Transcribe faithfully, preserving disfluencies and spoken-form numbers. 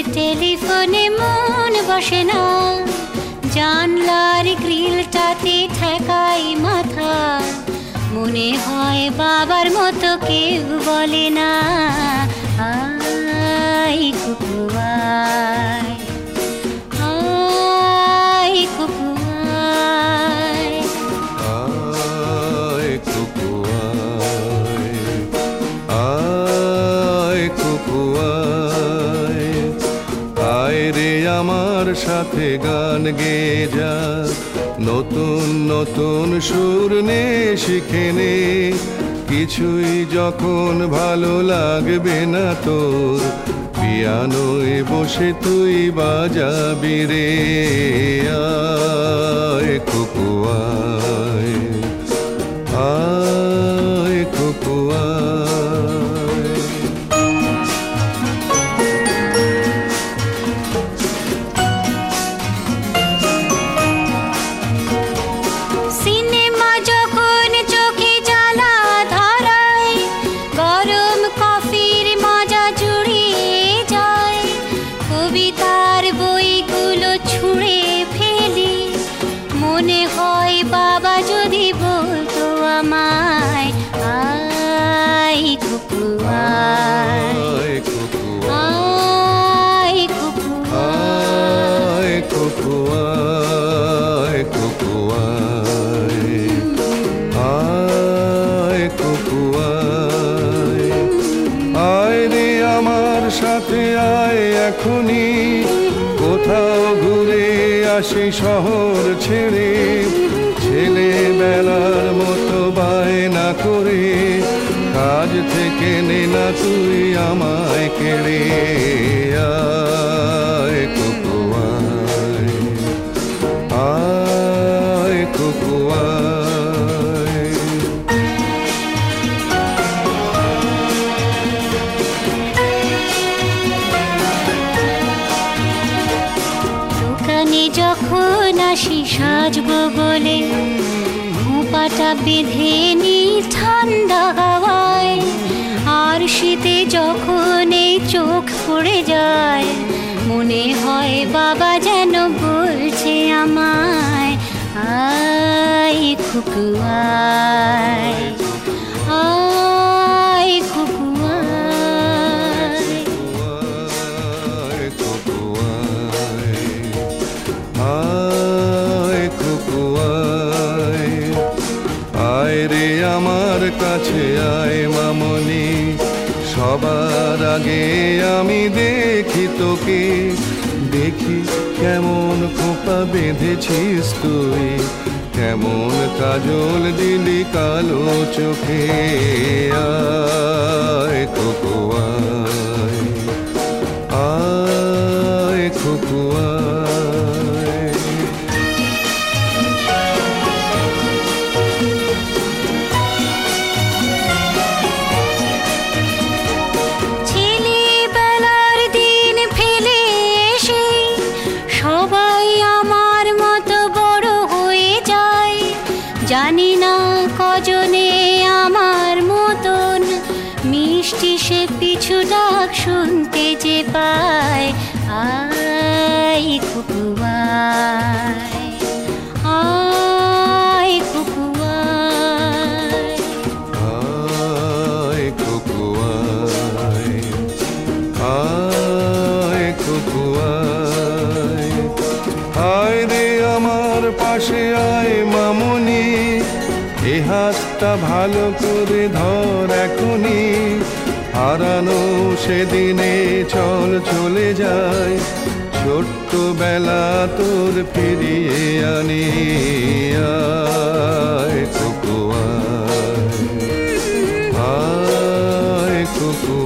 টেলিফোনে মন বসে না, জানলার গ্রিলটাতে ঠেকাই মাথা, মনে হয় বাবার মতো কেউ বলে না, আয় কুকু আয়, আয় কুকু আয়, আয় কুকু আয়, আয় কুকু আয়, আয় রে আমার সাথে গান গেয়ে যা, নতুন নতুন সুর নে শিখে নে, কিছুই যখন ভালো লাগবে না তোর, পিয়ানোয় বসে তুই বাজাবি রে, আয় কুকু আয়, আয় কুকু আয়। সিনেমা যখন চোখে জ্বালা ধরায়, গরম কফির মজা জুড়িয়ে যায়, কবিতার বইগুলো ছুঁড়ে ফেলি, মনে হয় বাবা যদি বলতো আমায়, আয় কুকু আয়, আয় কুকু আয় কুকু আয়, কুকু আয়, কুকু আয়, আয় কুকু আয়, আয় রে আমার সাথে আয় এখনই, কোথাও ঘুরে আসি শহর ছেড়ে, ছেলেবেলার মতো বায়না করে, কাজ থেকে নে না তুই আমায় কেড়ে, আয় কুকু আয়, আয় কুকু আয়। দোকানে যখন আসি সাজবো বলে, খোঁপাটা বেঁধে নি ঠান্ডা হাওয়ায়, আর শীতে যখন এই চোখ পড়ে যায়, মনে হয় বাবা যেন বলছে আমায়, আয় কুকু আয়, আয় কুকু আয়, আয় কুকু আয়, আয় কুকু আয়, আয় রে আমার কাছে আয় মামনি, সবার আগে আমি দেখি তোকে, দেখি কেমন খোপা বেঁধেছিস তুই, কেমন কাজল দিলি কালো চোখে, আয় কুকু আয়, আয় কুকু আয়। ছেলেবেলার দিন ফেলে এসে সবাই আমার মতো বড় হয়ে যায়, জানি না কজনে আমার মতন মিষ্টি সে পিছু ডাক শুনতে যে পায়, আয় কুকু আয়, আয় কুকু আয়, আয় কুকু আয়, আয় কুকু আয়, আয় রে আমার পাশে আয় মামনি, এ হাতটা ভালো করে ধর এখনই, হারানো সেদিনে চল চলে যায়, ছোট্ট বেলা তোর ফিরিয়ে আনি, আয় কুকু আয়, আয় কুকু